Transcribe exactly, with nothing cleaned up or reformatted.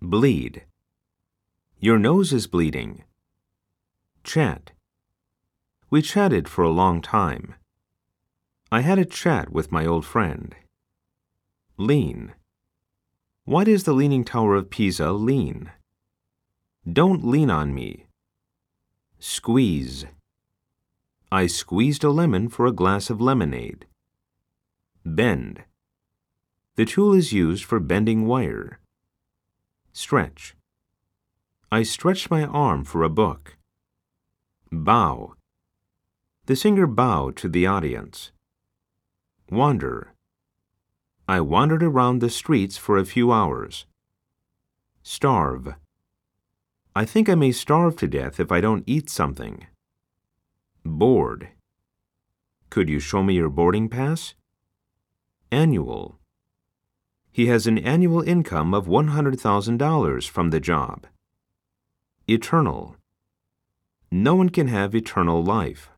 Bleed. Your nose is bleeding. Chat. We chatted for a long time. I had a chat with my old friend. Lean. Why does the Leaning Tower of Pisa lean? Don't lean on me. Squeeze. I squeezed a lemon for a glass of lemonade. Bend. The tool is used for bending wire. Stretch. I stretched my arm for a book. Bow. The singer bowed to the audience. Wander. I wandered around the streets for a few hours. Starve. I think I may starve to death if I don't eat something. Board. Could you show me your boarding pass? Annual. He has an annual income of one hundred thousand dollars from the job. Eternal. No one can have eternal life.